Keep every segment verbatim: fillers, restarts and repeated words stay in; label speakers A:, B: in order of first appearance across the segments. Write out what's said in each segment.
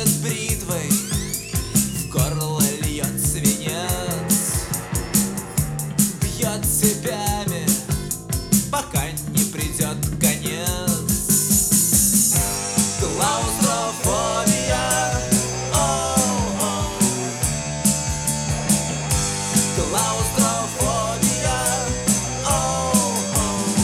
A: режет бритвой, в горло льет свинец, бьет цепями, пока не придет конец. Клаустрофобия, оу-оу. Клаустрофобия, оу-оу.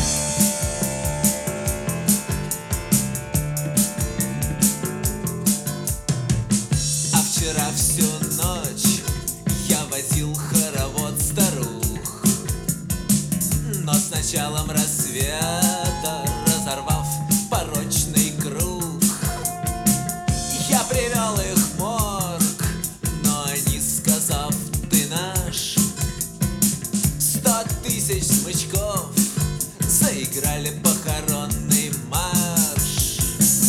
A: А вчера всю ночь я возил хоровод старух, но с началом рассвета, разорвав порочный круг, я привел их в морг, но они, сказав «ты наш», сто тысяч смычков заиграли похоронный марш.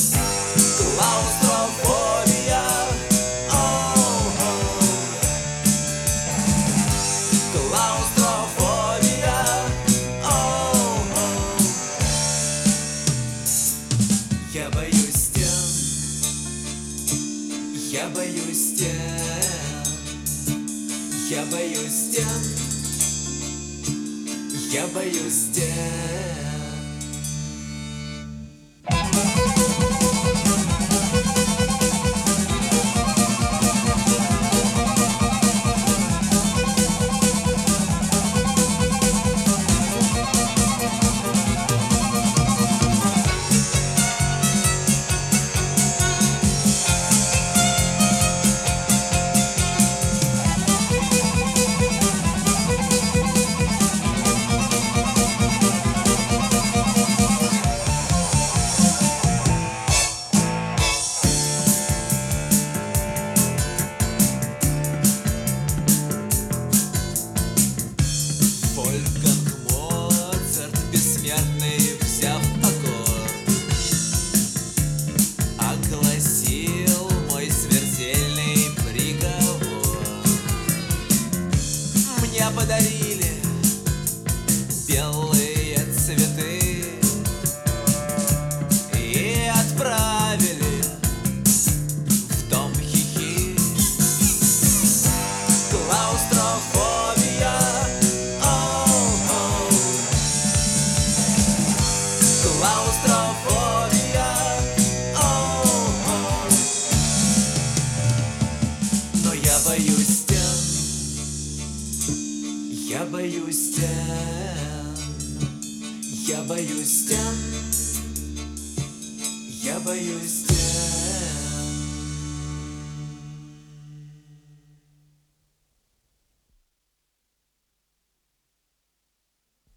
A: Клаустрофобия, оу-оу. Клаустрофобия, оу-оу. Я боюсь стен, я боюсь стен, я боюсь стен, я боюсь стен. Вольфганг Моцарт бессмертный, взяв аккорд, огласил мой смертельный приговор. Мне подарили белые цветы и отправили в дом хихи. Клаустрофобия, оу-оу. Клаустрофобия, оу-оу. Но я боюсь стен, я боюсь стен, я боюсь стен, я боюсь стен.